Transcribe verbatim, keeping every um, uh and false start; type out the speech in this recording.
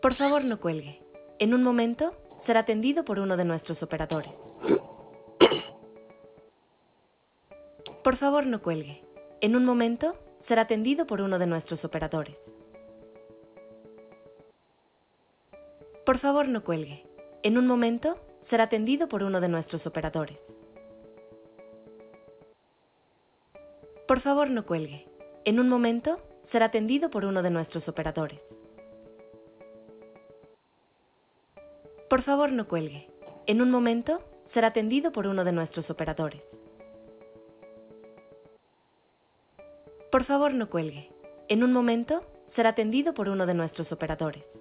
Por favor, no cuelgue. En un momento, será atendido por uno de nuestros operadores. Por favor, no cuelgue. En un momento, será atendido por uno de nuestros operadores. Por favor, no cuelgue. En un momento, será atendido por uno de nuestros operadores. Por favor, no cuelgue. En un momento, será atendido por uno de nuestros operadores. Por favor, no cuelgue. En un momento, será atendido por uno de nuestros operadores. Por favor, no cuelgue. En un momento, será atendido por uno de nuestros operadores.